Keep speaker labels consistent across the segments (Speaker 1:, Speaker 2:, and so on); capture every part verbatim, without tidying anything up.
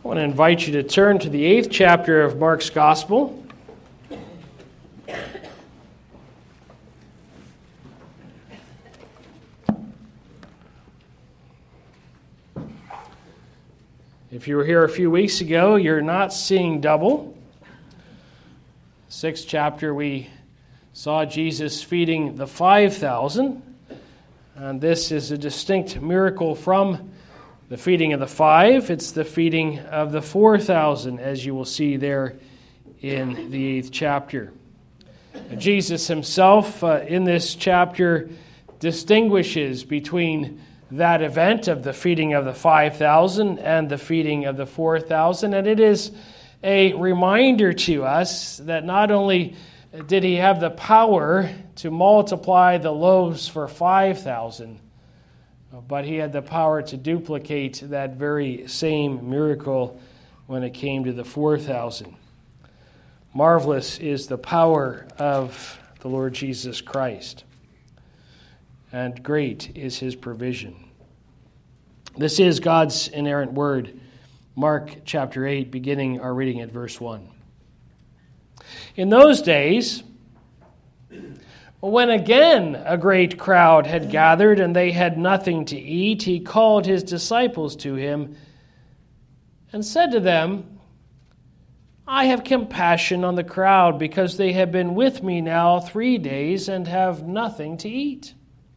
Speaker 1: want to invite you to turn to the eighth chapter of Mark's Gospel. If you were here a few weeks ago, you're not seeing double. Sixth chapter, we saw Jesus feeding the five thousand. And this is a distinct miracle from the feeding of the five. It's the feeding of the four thousand, as you will see there in the eighth chapter. Jesus himself, uh, in this chapter, distinguishes between that event of the feeding of the five thousand and the feeding of the four thousand. And it is a reminder to us that not only did he have the power to multiply the loaves for five thousand, but he had the power to duplicate that very same miracle when it came to the four thousand. Marvelous is the power of the Lord Jesus Christ, and great is his provision. This is God's inerrant word. Mark chapter eight, beginning our reading at verse one. In those days, when again a great crowd had gathered and they had nothing to eat, he called his disciples to him and said to them, I have compassion on the crowd because they have been with me now three days and have nothing to eat.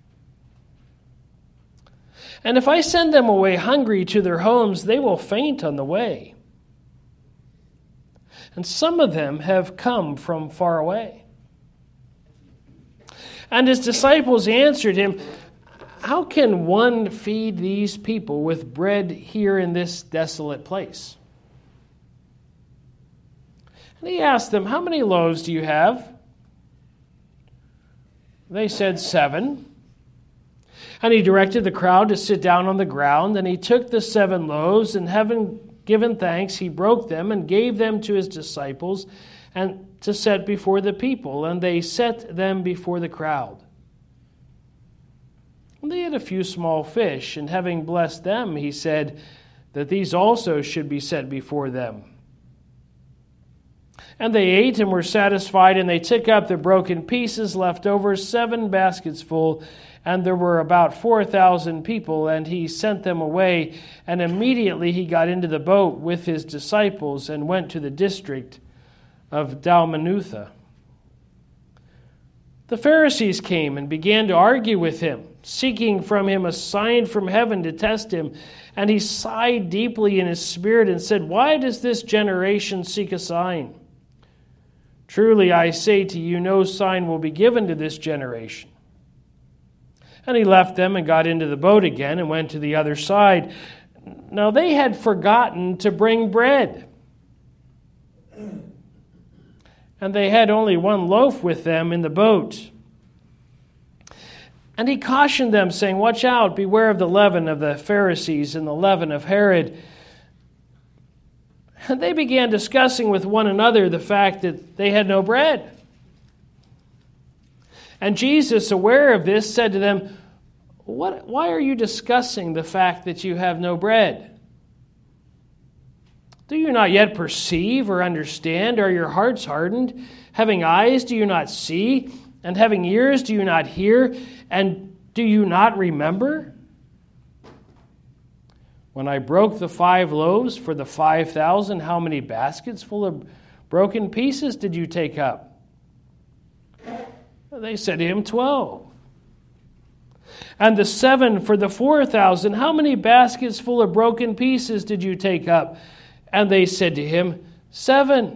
Speaker 1: And if I send them away hungry to their homes, they will faint on the way. And some of them have come from far away. And his disciples answered him, how can one feed these people with bread here in this desolate place? And he asked them, how many loaves do you have? They said, seven. And he directed the crowd to sit down on the ground, and he took the seven loaves, and having given thanks, he broke them and gave them to his disciples and to set before the people, and they set them before the crowd. And they had a few small fish, and having blessed them, he said that these also should be set before them. And they ate and were satisfied, and they took up the broken pieces left over, seven baskets full, and there were about four thousand people, and he sent them away, and immediately he got into the boat with his disciples and went to the district of Dalmanutha. The Pharisees came and began to argue with him, seeking from him a sign from heaven to test him. And he sighed deeply in his spirit and said, why does this generation seek a sign? Truly I say to you, no sign will be given to this generation. And he left them and got into the boat again and went to the other side. Now they had forgotten to bring bread. And they had only one loaf with them in the boat. And he cautioned them, saying, watch out, beware of the leaven of the Pharisees and the leaven of Herod. And they began discussing with one another the fact that they had no bread. And Jesus, aware of this, said to them, What, why are you discussing the fact that you have no bread? Do you not yet perceive or understand? Are your hearts hardened? Having eyes, do you not see? And having ears, do you not hear? And do you not remember? When I broke the five loaves for the five thousand, how many baskets full of broken pieces did you take up? They said to him, twelve. And the seven for the four thousand, how many baskets full of broken pieces did you take up? And they said to him, seven.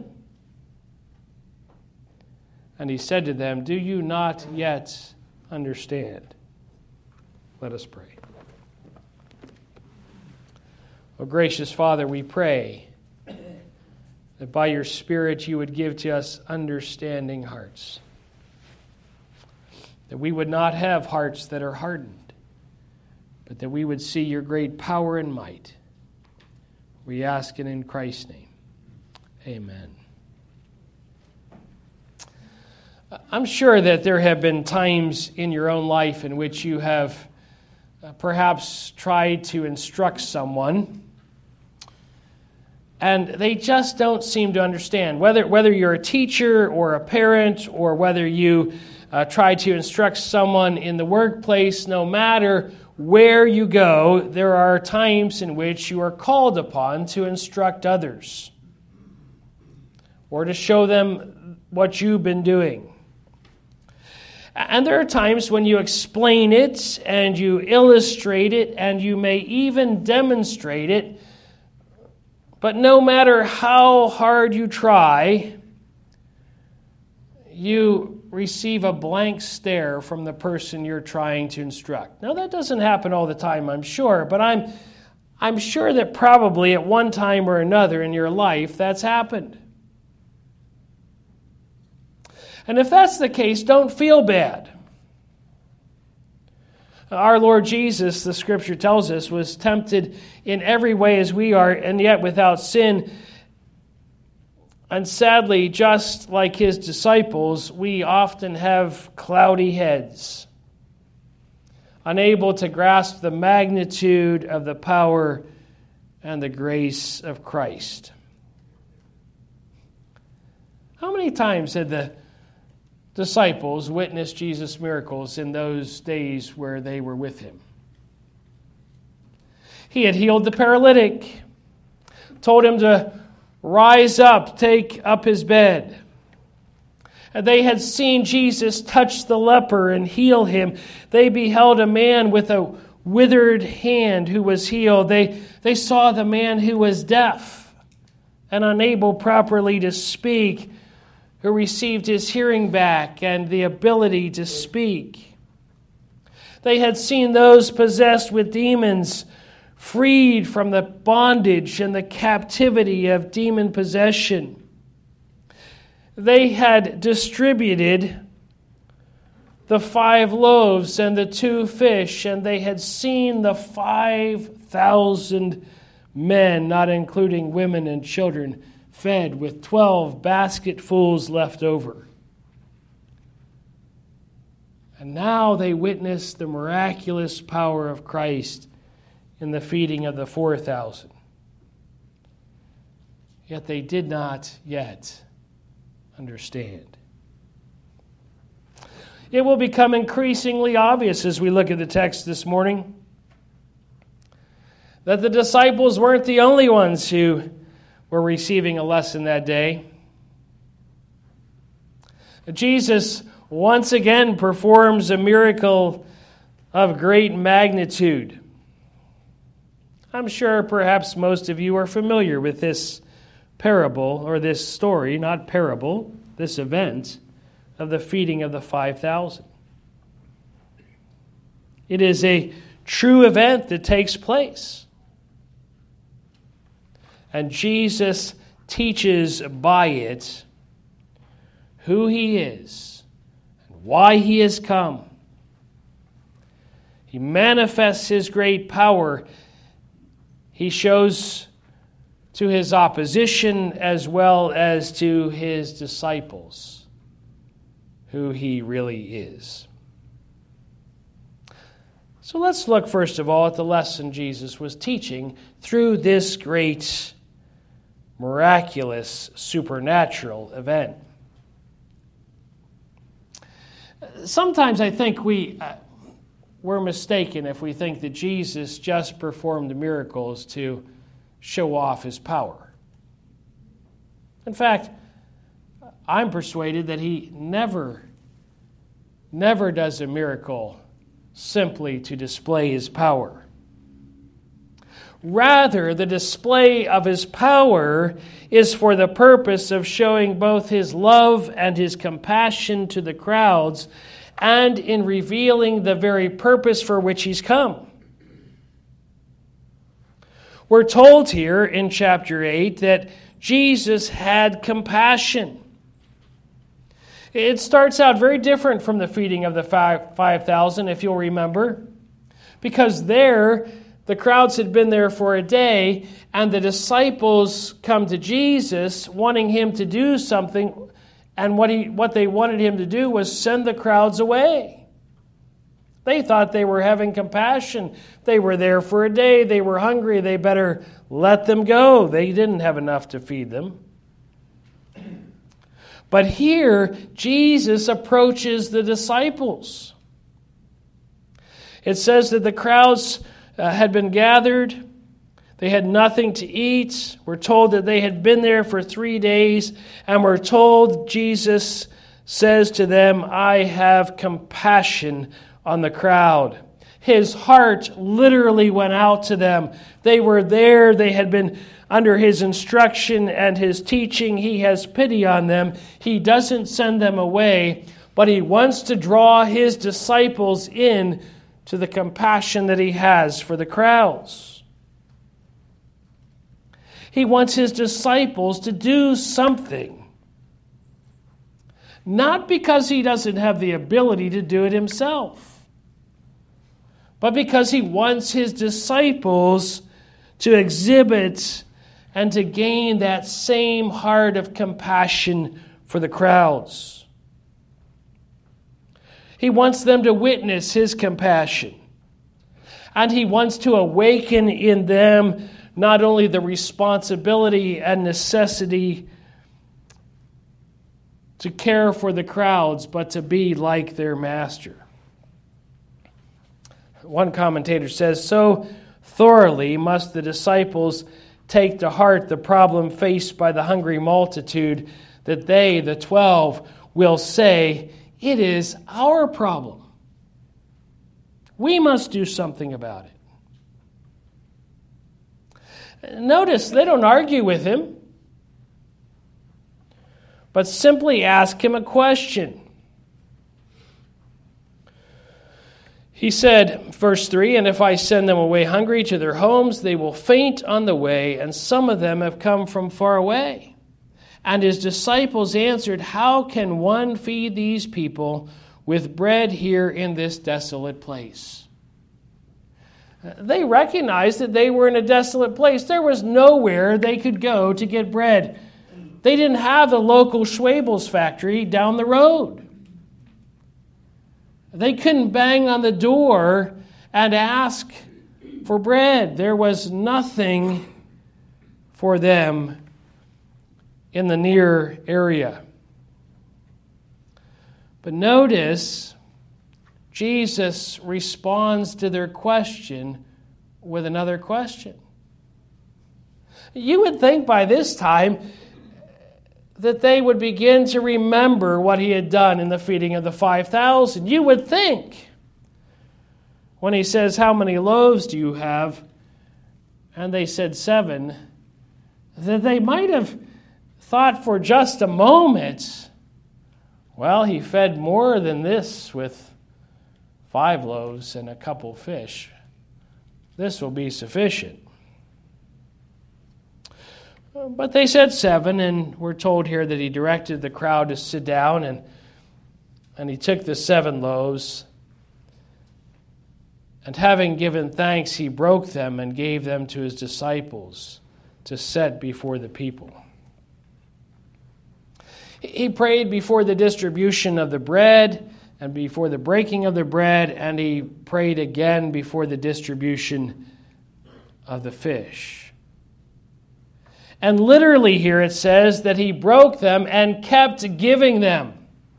Speaker 1: And he said to them, do you not yet understand? Let us pray. O gracious Father, we pray that by your Spirit you would give to us understanding hearts. That we would not have hearts that are hardened, but that we would see your great power and might. We ask it in Christ's name. Amen. I'm sure that there have been times in your own life in which you have perhaps tried to instruct someone And they just don't seem to understand. Whether, whether you're a teacher or a parent, or whether you uh, try to instruct someone in the workplace, no matter where you go, there are times in which you are called upon to instruct others or to show them what you've been doing. And there are times when you explain it and you illustrate it and you may even demonstrate it. But no matter how hard you try, you receive a blank stare from the person you're trying to instruct. Now, that doesn't happen all the time, I'm sure, but I'm, I'm sure that probably at one time or another in your life that's happened. And if that's the case, don't feel bad. Our Lord Jesus, the Scripture tells us, was tempted in every way as we are, and yet without sin. And sadly, just like his disciples, we often have cloudy heads, unable to grasp the magnitude of the power and the grace of Christ. How many times had the disciples witnessed Jesus' miracles in those days where they were with him? He had healed the paralytic, told him to rise up, take up his bed. And they had seen Jesus touch the leper and heal him. They beheld a man with a withered hand who was healed. They, they saw the man who was deaf and unable properly to speak, who received his hearing back and the ability to speak. They had seen those possessed with demons freed from the bondage and the captivity of demon possession. They had distributed the five loaves and the two fish, and they had seen the five thousand men, not including women and children, fed with twelve basketfuls left over. And now they witnessed the miraculous power of Christ in the feeding of the four thousand. Yet they did not yet understand. It will become increasingly obvious as we look at the text this morning that the disciples weren't the only ones who were receiving a lesson that day. Jesus once again performs a miracle of great magnitude. I'm sure perhaps most of you are familiar with this parable, or this story, not parable, this event of the feeding of the five thousand. It is a true event that takes place. And Jesus teaches by it who he is and why he has come. He manifests his great power. He shows to his opposition as well as to his disciples who he really is. So let's look first of all at the lesson Jesus was teaching through this great, miraculous, supernatural event. Sometimes I think we, uh, we're mistaken if we think that Jesus just performed miracles to show off his power. In fact, I'm persuaded that he never, never does a miracle simply to display his power. Rather, the display of his power is for the purpose of showing both his love and his compassion to the crowds, and in revealing the very purpose for which he's come. We're told here in chapter eight that Jesus had compassion. It starts out very different from the feeding of the five thousand, if you'll remember, because there the crowds had been there for a day, and the disciples come to Jesus wanting him to do something, and what he what they wanted him to do was send the crowds away. They thought they were having compassion. They were there for a day. They were hungry. They better let them go. They didn't have enough to feed them. But here, Jesus approaches the disciples. It says that the crowds uh, had been gathered. They had nothing to eat. We're told that they had been there for three days. And we're told Jesus says to them, I have compassion on the crowd. His heart literally went out to them. They were there. They had been under his instruction and his teaching. He has pity on them. He doesn't send them away, but he wants to draw his disciples in to the compassion that he has for the crowds. He wants his disciples to do something. Not because he doesn't have the ability to do it himself, but because he wants his disciples to exhibit and to gain that same heart of compassion for the crowds. He wants them to witness his compassion. And he wants to awaken in them not only the responsibility and necessity to care for the crowds, but to be like their master. One commentator says, so thoroughly must the disciples take to heart the problem faced by the hungry multitude that they, the twelve, will say, it is our problem. We must do something about it. Notice they don't argue with him, but simply ask him a question. He said, verse three, and if I send them away hungry to their homes, they will faint on the way, and some of them have come from far away. And his disciples answered, how can one feed these people with bread here in this desolate place? They recognized that they were in a desolate place. There was nowhere they could go to get bread. They didn't have the local Schwabel's factory down the road. They couldn't bang on the door and ask for bread. There was nothing for them in the near area. But notice, Jesus responds to their question with another question. You would think by this time that they would begin to remember what he had done in the feeding of the five thousand. You would think, when he says, how many loaves do you have? And they said seven, that they might have thought for just a moment, well, he fed more than this with five loaves and a couple fish. This will be sufficient. But they said seven, and we're told here that he directed the crowd to sit down, and, and he took the seven loaves, and having given thanks, he broke them and gave them to his disciples to set before the people. He prayed before the distribution of the bread and before the breaking of the bread, and he prayed again before the distribution of the fish. And literally here it says that he broke them and kept giving them.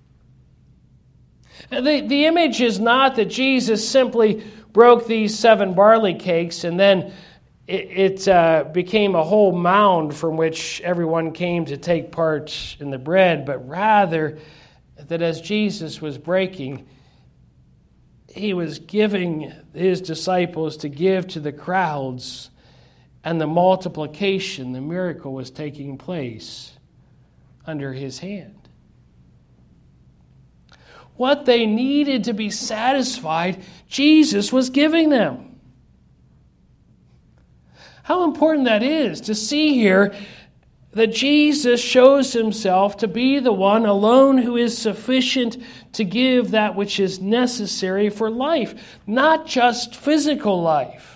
Speaker 1: The, the image is not that Jesus simply broke these seven barley cakes and then it, it uh, became a whole mound from which everyone came to take part in the bread, but rather that as Jesus was breaking, he was giving his disciples to give to the crowds. And the multiplication, the miracle was taking place under his hand. What they needed to be satisfied, Jesus was giving them. How important that is to see here that Jesus shows himself to be the one alone who is sufficient to give that which is necessary for life, not just physical life,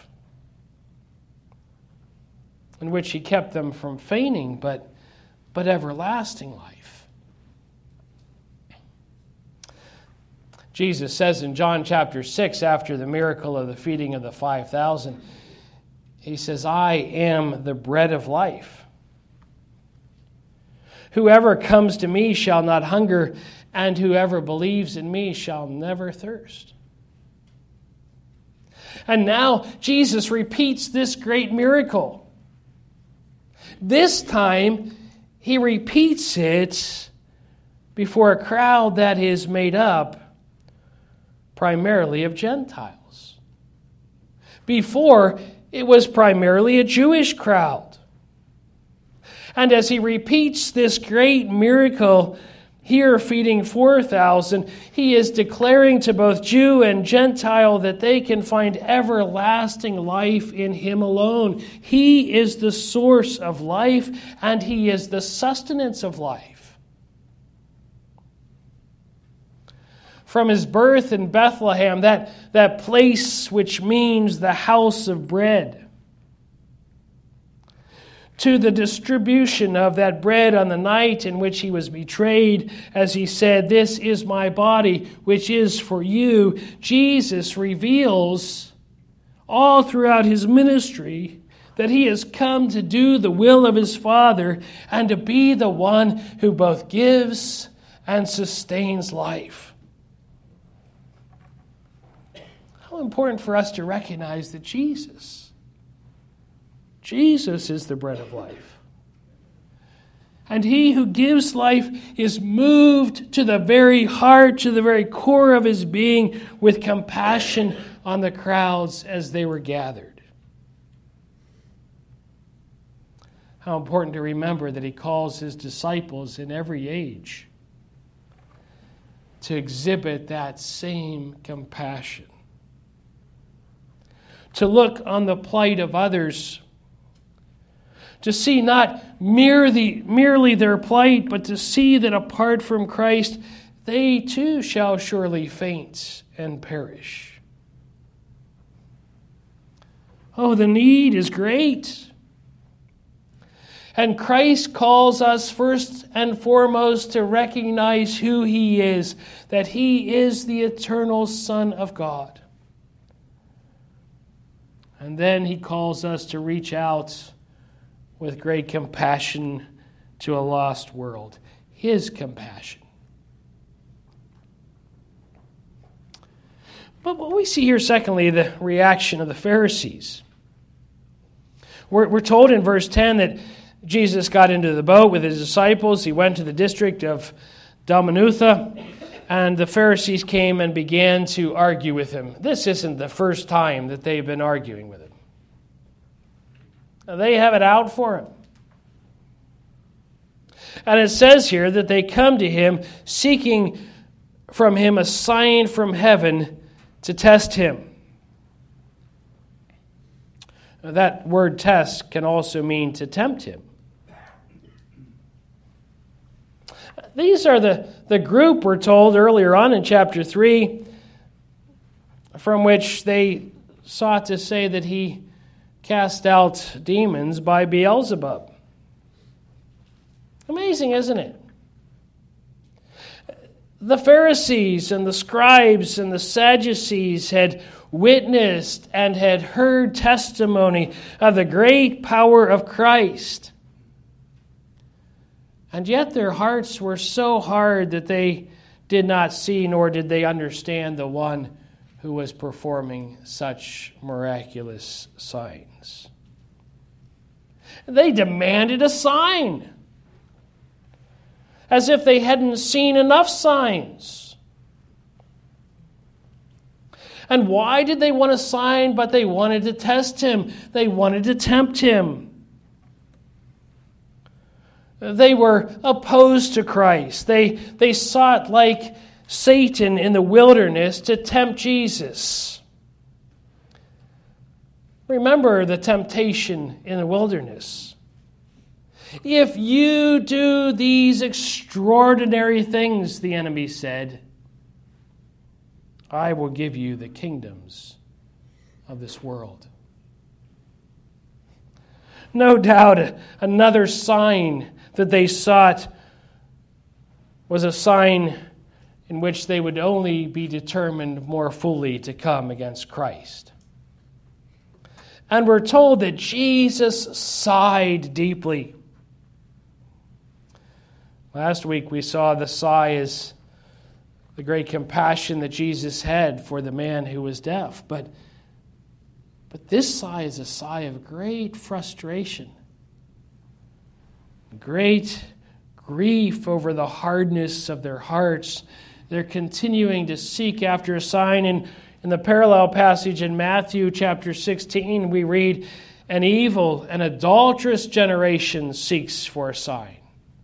Speaker 1: in which he kept them from fainting, but, but everlasting life. Jesus says in John chapter six, after the miracle of the feeding of the five thousand, he says, I am the bread of life. Whoever comes to me shall not hunger, and whoever believes in me shall never thirst. And now Jesus repeats this great miracle. This time, he repeats it before a crowd that is made up primarily of Gentiles. Before, it was primarily a Jewish crowd. And as he repeats this great miracle here, feeding four thousand, he is declaring to both Jew and Gentile that they can find everlasting life in him alone. He is the source of life, and he is the sustenance of life. From his birth in Bethlehem, that, that place which means the house of bread, to the distribution of that bread on the night in which he was betrayed, as he said, this is my body, which is for you, Jesus reveals all throughout his ministry that he has come to do the will of his Father and to be the one who both gives and sustains life. How important for us to recognize that Jesus, Jesus is the bread of life. And he who gives life is moved to the very heart, to the very core of his being, with compassion on the crowds as they were gathered. How important to remember that he calls his disciples in every age to exhibit that same compassion. To look on the plight of others, to see not merely, merely their plight, but to see that apart from Christ, they too shall surely faint and perish. Oh, the need is great. And Christ calls us first and foremost to recognize who he is, that he is the eternal Son of God. And then he calls us to reach out with great compassion to a lost world. His compassion. But what we see here, secondly, the reaction of the Pharisees. We're, we're told in verse ten that Jesus got into the boat with his disciples. He went to the district of Dalmanutha, and the Pharisees came and began to argue with him. This isn't the first time that they've been arguing with him. They have it out for him. And it says here that they come to him seeking from him a sign from heaven to test him. That word test can also mean to tempt him. These are the, the group, we're told earlier on in chapter three, from which they sought to say that he cast out demons by Beelzebub. Amazing, isn't it? The Pharisees and the scribes and the Sadducees had witnessed and had heard testimony of the great power of Christ. And yet their hearts were so hard that they did not see nor did they understand the one who was performing such miraculous signs. They demanded a sign, as if they hadn't seen enough signs. And why did they want a sign? But they wanted to test him. They wanted to tempt him. They were opposed to Christ. They, they sought, like Satan in the wilderness, to tempt Jesus. Remember the temptation in the wilderness. If you do these extraordinary things, the enemy said, I will give you the kingdoms of this world. No doubt another sign that they sought was a sign in which they would only be determined more fully to come against Christ. And we're told that Jesus sighed deeply. Last week we saw the sigh as the great compassion that Jesus had for the man who was deaf. But, but this sigh is a sigh of great frustration, great grief over the hardness of their hearts. They're continuing to seek after a sign. And in the parallel passage in Matthew chapter sixteen, we read, "An evil and adulterous generation seeks for a sign."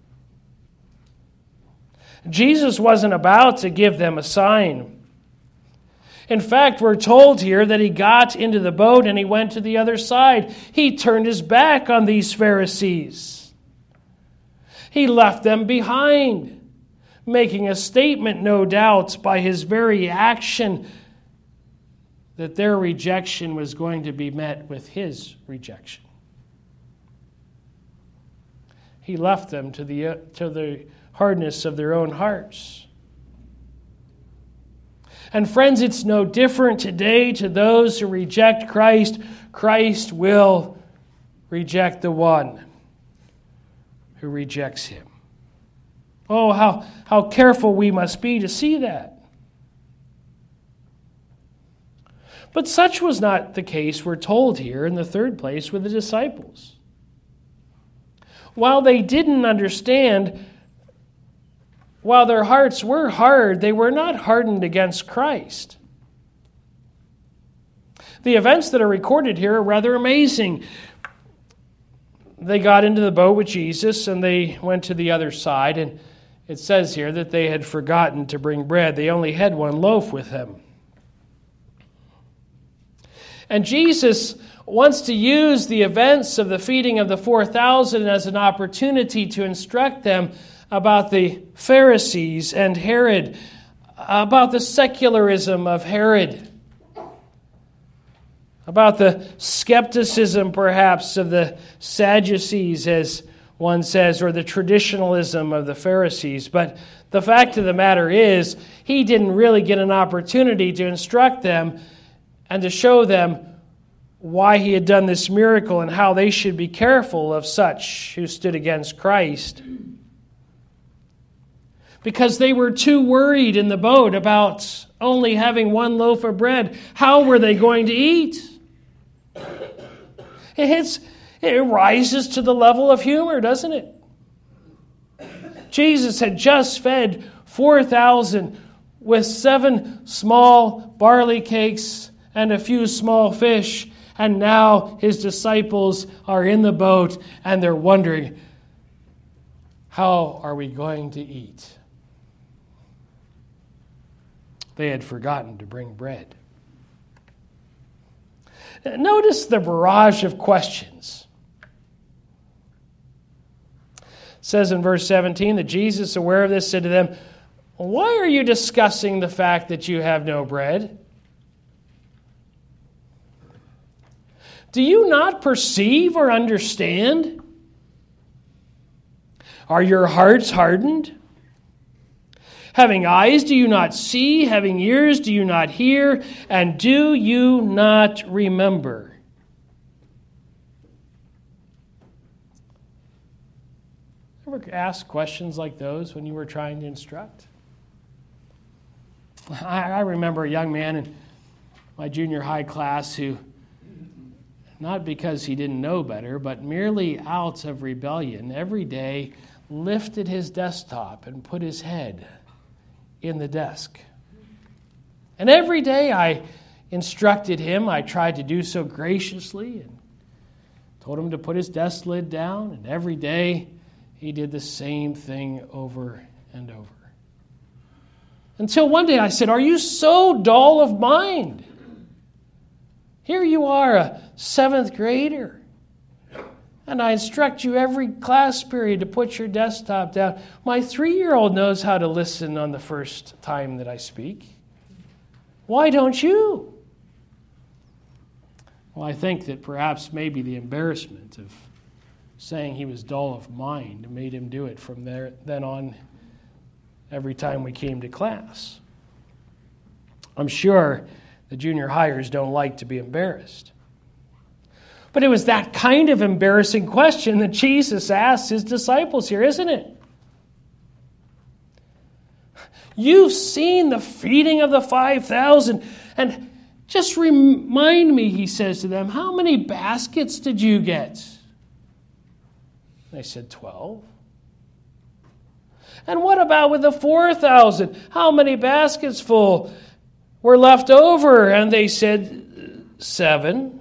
Speaker 1: Jesus wasn't about to give them a sign. In fact, we're told here that he got into the boat and he went to the other side. He turned his back on these Pharisees. He left them behind, making a statement, no doubt, by his very action that their rejection was going to be met with his rejection. He left them to the, uh, to the hardness of their own hearts. And friends, it's no different today to those who reject Christ. Christ will reject the one who rejects him. Oh, how, how careful we must be to see that. But such was not the case, we're told here in the third place, with the disciples. While they didn't understand, while their hearts were hard, they were not hardened against Christ. The events that are recorded here are rather amazing. They got into the boat with Jesus and they went to the other side, and it says here that they had forgotten to bring bread. They only had one loaf with them. And Jesus wants to use the events of the feeding of the four thousand as an opportunity to instruct them about the Pharisees and Herod, about the secularism of Herod, about the skepticism, perhaps, of the Sadducees, as one says, or the traditionalism of the Pharisees. But the fact of the matter is, he didn't really get an opportunity to instruct them and to show them why he had done this miracle and how they should be careful of such who stood against Christ. Because they were too worried in the boat about only having one loaf of bread. How were they going to eat? It, hits, it rises to the level of humor, doesn't it? Jesus had just fed four thousand with seven small barley cakes and a few small fish, and now his disciples are in the boat and they're wondering, how are we going to eat? They had forgotten to bring bread. Notice the barrage of questions. It says in verse seventeen that Jesus, aware of this, said to them, "Why are you discussing the fact that you have no bread? Do you not perceive or understand? Are your hearts hardened? Having eyes, do you not see? Having ears, do you not hear? And do you not remember?" Ever ask questions like those when you were trying to instruct? I, I remember a young man in my junior high class who, not because he didn't know better, but merely out of rebellion, every day lifted his desktop and put his head in the desk. And every day I instructed him. I tried to do so graciously and told him to put his desk lid down. And every day he did the same thing over and over. Until one day I said, "Are you so dull of mind? Here you are, a seventh grader, and I instruct you every class period to put your desktop down. My three-year-old knows how to listen on the first time that I speak. Why don't you?" Well, I think that perhaps maybe the embarrassment of saying he was dull of mind made him do it from there then on every time we came to class. I'm sure the junior hires don't like to be embarrassed. But it was that kind of embarrassing question that Jesus asked his disciples here, isn't it? You've seen the feeding of the five thousand, and just remind me, he says to them, how many baskets did you get? They said, twelve. And what about with the four thousand? How many baskets full were left over? And they said, seven.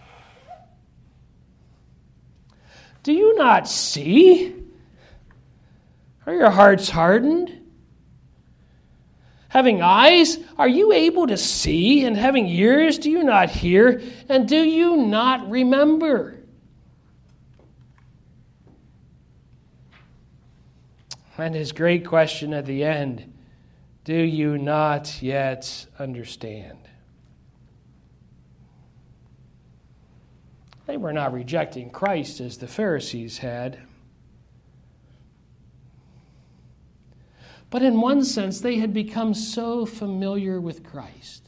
Speaker 1: Do you not see? Are your hearts hardened? Having eyes, are you able to see? And having ears, do you not hear? And do you not remember? And his great question at the end, do you not yet understand? They were not rejecting Christ as the Pharisees had. But in one sense, they had become so familiar with Christ.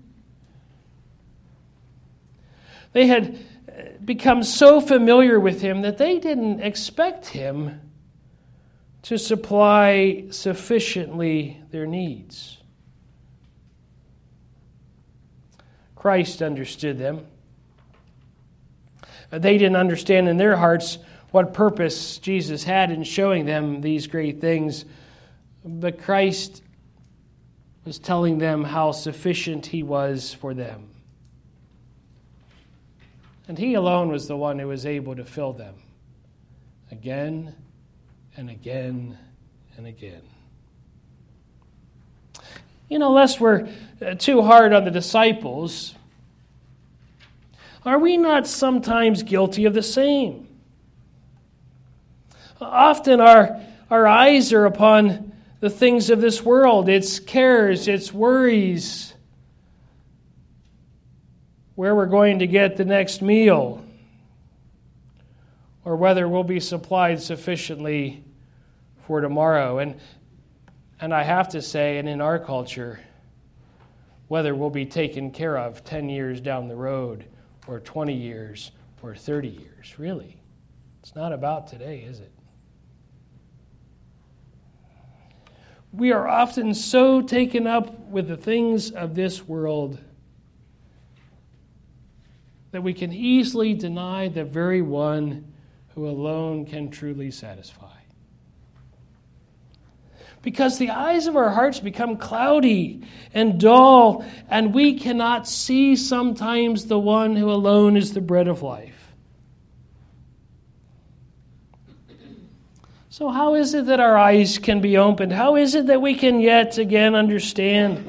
Speaker 1: They had become so familiar with him that they didn't expect him to supply sufficiently their needs. Christ understood them. They didn't understand in their hearts what purpose Jesus had in showing them these great things. But Christ was telling them how sufficient he was for them. And he alone was the one who was able to fill them again and again and again. You know, lest we're too hard on the disciples, are we not sometimes guilty of the same? Often our, our eyes are upon the things of this world, its cares, its worries, where we're going to get the next meal, or whether we'll be supplied sufficiently for tomorrow. And, and I have to say, and in our culture, whether we'll be taken care of ten years down the road, or twenty years, or thirty years, really. It's not about today, is it? We are often so taken up with the things of this world that we can easily deny the very one who alone can truly satisfy. Because the eyes of our hearts become cloudy and dull, and we cannot see sometimes the one who alone is the bread of life. So how is it that our eyes can be opened? How is it that we can yet again understand?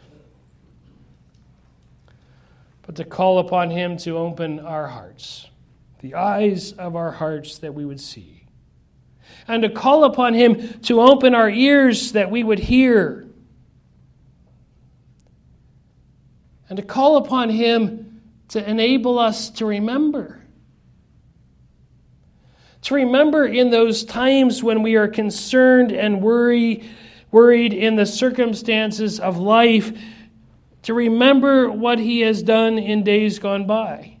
Speaker 1: But to call upon him to open our hearts, the eyes of our hearts that we would see. And to call upon him to open our ears that we would hear. And to call upon him to enable us to remember. To remember in those times when we are concerned and worry, worried in the circumstances of life, to remember what he has done in days gone by.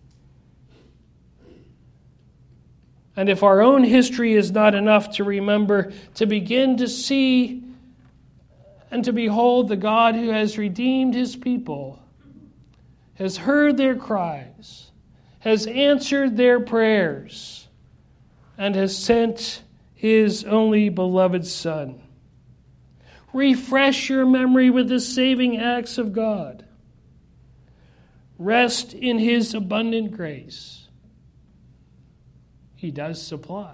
Speaker 1: And if our own history is not enough to remember, to begin to see and to behold the God who has redeemed his people, has heard their cries, has answered their prayers, and has sent his only beloved Son. Refresh your memory with the saving acts of God. Rest in his abundant grace. He does supply.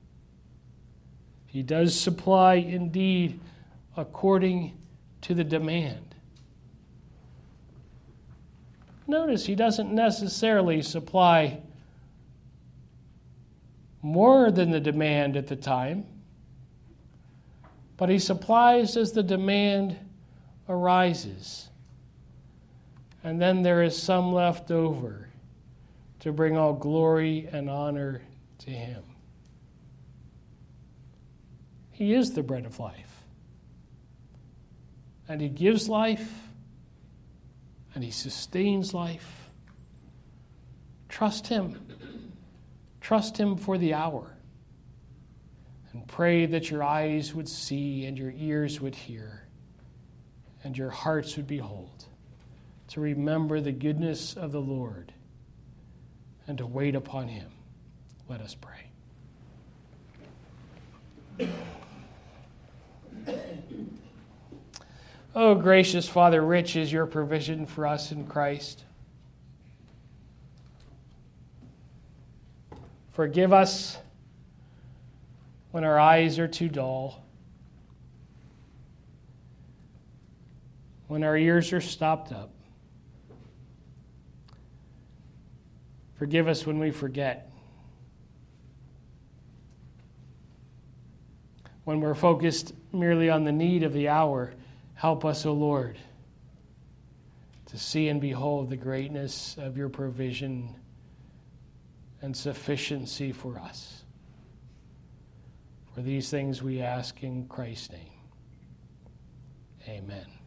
Speaker 1: He does supply indeed according to the demand. Notice he doesn't necessarily supply more than the demand at the time, but he supplies as the demand arises. And then there is some left over to bring all glory and honor to him. He is the bread of life. and he gives life, and he sustains life. Trust him. Trust him for the hour. And pray that your eyes would see and your ears would hear and your hearts would behold, to remember the goodness of the Lord and to wait upon him. Let us pray. Oh, gracious Father, rich is your provision for us in Christ. Forgive us when our eyes are too dull, when our ears are stopped up. Forgive us when we forget, when we're focused merely on the need of the hour. Help us, O Lord, to see and behold the greatness of your provision and sufficiency for us. For these things we ask in Christ's name. Amen.